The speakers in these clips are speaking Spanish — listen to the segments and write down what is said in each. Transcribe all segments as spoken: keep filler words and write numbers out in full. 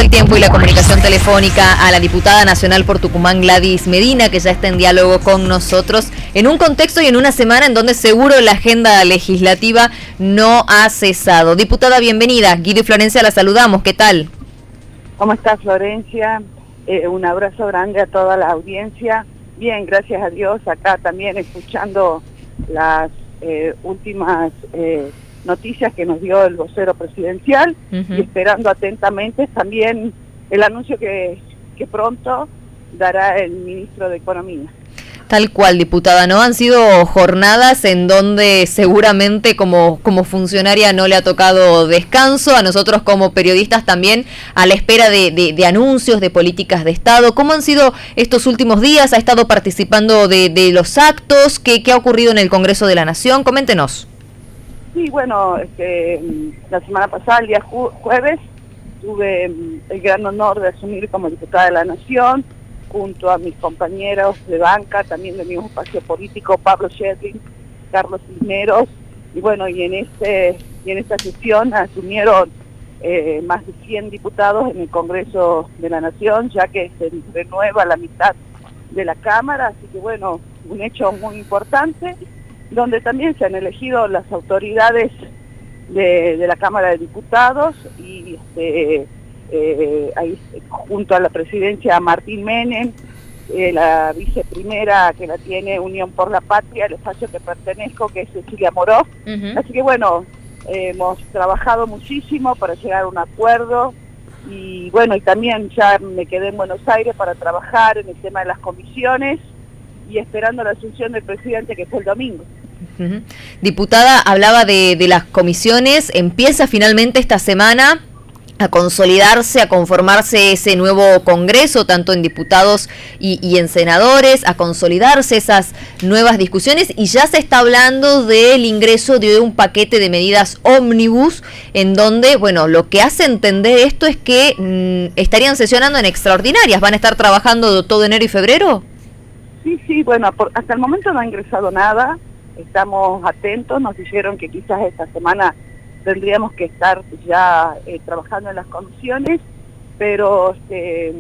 el tiempo y la comunicación telefónica a la diputada nacional por Tucumán, Gladys Medina, que ya está en diálogo con nosotros en un contexto y en una semana en donde seguro la agenda legislativa no ha cesado. Diputada, bienvenida. Guido y Florencia la saludamos. ¿Qué tal? ¿Cómo está, Florencia? Eh, un abrazo grande a toda la audiencia. Bien, gracias a Dios, acá también escuchando las eh, últimas eh, noticias que nos dio el vocero presidencial uh-huh. y esperando atentamente también el anuncio que, que pronto dará el ministro de Economía. Tal cual, diputada, ¿no? Han sido jornadas en donde seguramente como, como funcionaria no le ha tocado descanso, a nosotros como periodistas también, a la espera de, de, de anuncios, de políticas de Estado. ¿Cómo han sido estos últimos días? ¿Ha estado participando de, de los actos? ¿Qué, qué ha ocurrido en el Congreso de la Nación? Coméntenos. Sí, bueno, este, la semana pasada, el día ju jueves, tuve el gran honor de asumir como diputada de la Nación, junto a mis compañeros de banca, también del mismo espacio político, Pablo Schedling, Carlos Cisneros, y bueno, y en este y en esta sesión asumieron eh, más de cien diputados en el Congreso de la Nación, ya que se renueva la mitad de la Cámara, así que bueno, un hecho muy importante, donde también se han elegido las autoridades de, de la Cámara de Diputados, y este Eh, ahí, junto a la presidencia Martín Menem, eh, la viceprimera que la tiene Unión por la Patria, el espacio que pertenezco, que es Cecilia Moró. Uh-huh. Así que bueno, eh, hemos trabajado muchísimo para llegar a un acuerdo, y bueno, y también ya me quedé en Buenos Aires para trabajar en el tema de las comisiones y esperando la asunción del presidente, que fue el domingo. Uh-huh. Diputada, hablaba de, de las comisiones, empieza finalmente esta semana a consolidarse, a conformarse ese nuevo Congreso, tanto en diputados y, y en senadores, a consolidarse esas nuevas discusiones, y ya se está hablando del ingreso de un paquete de medidas ómnibus, en donde, bueno, lo que hace entender esto es que mmm, estarían sesionando en extraordinarias. ¿Van a estar trabajando todo enero y febrero? Sí, sí, bueno, por, hasta el momento no ha ingresado nada, estamos atentos, nos dijeron que quizás esta semana tendríamos que estar ya eh, trabajando en las comisiones, pero este,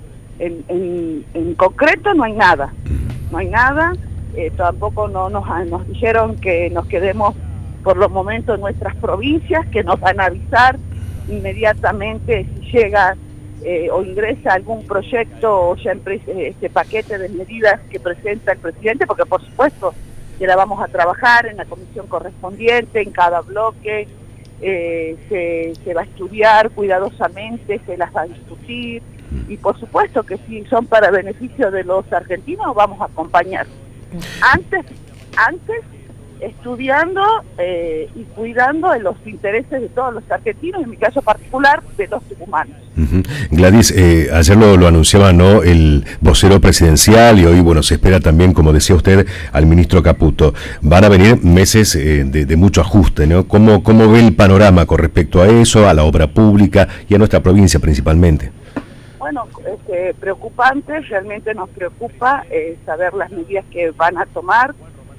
en, en, en concreto no hay nada, no hay nada, eh, tampoco no nos, nos dijeron que nos quedemos por los momentos en nuestras provincias, que nos van a avisar inmediatamente si llega eh, o ingresa algún proyecto o ya este paquete de medidas que presenta el presidente, porque por supuesto que la vamos a trabajar en la comisión correspondiente, en cada bloque. Eh, se, se va a estudiar cuidadosamente, se las va a discutir, y por supuesto que si son para beneficio de los argentinos vamos a acompañar. Antes, antes estudiando eh, y cuidando de los intereses de todos los argentinos, en mi caso particular, de los tucumanos. Uh-huh. Gladys, eh, ayer lo, lo anunciaba, ¿no?, el vocero presidencial, y hoy, bueno, se espera también, como decía usted, al ministro Caputo. Van a venir meses eh, de, de mucho ajuste, ¿no? ¿Cómo, ¿Cómo ve el panorama con respecto a eso, a la obra pública y a nuestra provincia principalmente? Bueno, este, preocupante, realmente nos preocupa eh, saber las medidas que van a tomar.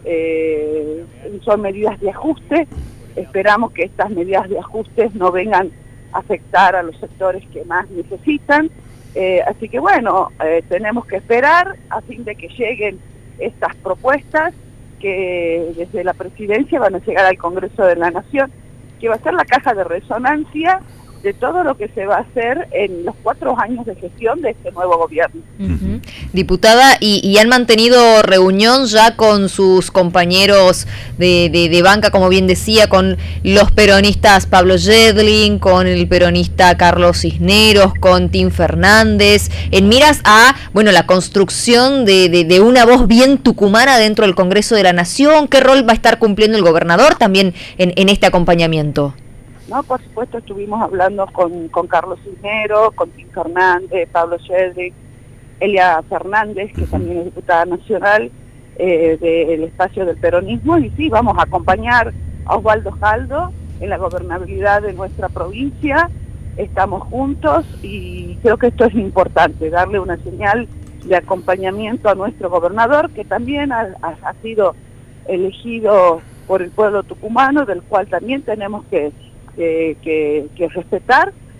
Eh, son medidas de ajuste, esperamos que estas medidas de ajuste no vengan a afectar a los sectores que más necesitan, eh, así que bueno, eh, tenemos que esperar a fin de que lleguen estas propuestas que desde la presidencia van a llegar al Congreso de la Nación, que va a ser la caja de resonancia de todo lo que se va a hacer en los cuatro años de gestión de este nuevo gobierno. Uh-huh. Diputada, ¿y, y han mantenido reunión ya con sus compañeros de, de, de banca, como bien decía, con los peronistas Pablo Schedling, con el peronista Carlos Cisneros, con Tim Fernández, en miras a, bueno, la construcción de, de, de una voz bien tucumana dentro del Congreso de la Nación? ¿Qué rol va a estar cumpliendo el gobernador también en, en este acompañamiento? No, por supuesto, estuvimos hablando con, con Carlos Cisneros, con Tim Fernández, Pablo Schedling, Elia Fernández, que también es diputada nacional eh, del espacio del peronismo, y sí, vamos a acompañar a Osvaldo Jaldo en la gobernabilidad de nuestra provincia, estamos juntos, y creo que esto es importante, darle una señal de acompañamiento a nuestro gobernador, que también ha, ha, ha sido elegido por el pueblo tucumano, del cual también tenemos que, que, que, que respetar.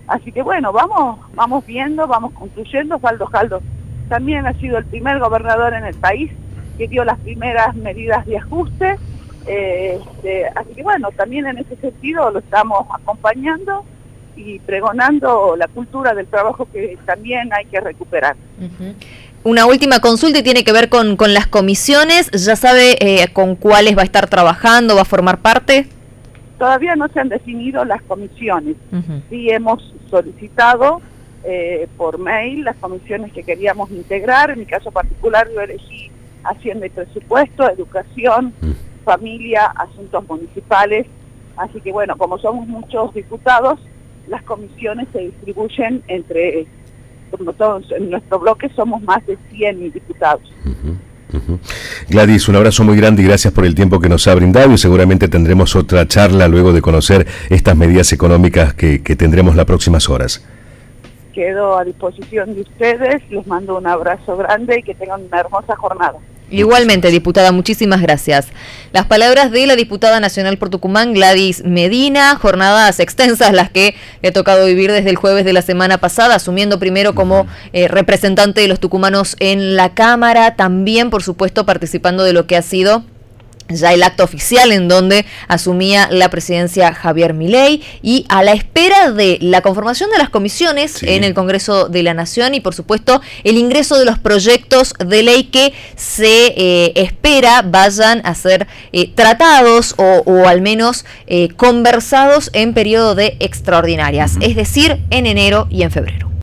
Así que bueno, vamos, vamos viendo, vamos construyendo. Osvaldo Jaldo también ha sido el primer gobernador en el país que dio las primeras medidas de ajuste. Eh, este, así que bueno, también en ese sentido lo estamos acompañando y pregonando la cultura del trabajo que también hay que recuperar. Uh-huh. Una última consulta y tiene que ver con, con las comisiones. ¿Ya sabe eh, con cuáles va a estar trabajando, va a formar parte? Todavía no se han definido las comisiones. Uh-huh. Sí hemos solicitado eh, por mail las comisiones que queríamos integrar. En mi caso particular yo elegí Hacienda y Presupuesto, Educación, uh-huh. Familia, Asuntos Municipales. Así que bueno, como somos muchos diputados, las comisiones se distribuyen entre, como todos, en nuestro bloque somos más de cien diputados. Uh-huh, uh-huh. Gladys, un abrazo muy grande y gracias por el tiempo que nos ha brindado y seguramente tendremos otra charla luego de conocer estas medidas económicas que, que tendremos las próximas horas. Quedo a disposición de ustedes, les mando un abrazo grande y que tengan una hermosa jornada. Igualmente, diputada, muchísimas gracias. Las palabras de la diputada nacional por Tucumán, Gladys Medina, jornadas extensas las que le ha tocado vivir desde el jueves de la semana pasada, asumiendo primero como eh, representante de los tucumanos en la Cámara, también, por supuesto, participando de lo que ha sido ya el acto oficial en donde asumía la presidencia Javier Milei y a la espera de la conformación de las comisiones sí. en el Congreso de la Nación y por supuesto el ingreso de los proyectos de ley que se eh, espera vayan a ser eh, tratados o, o al menos eh, conversados en periodo de extraordinarias, uh-huh. es decir, en enero y en febrero.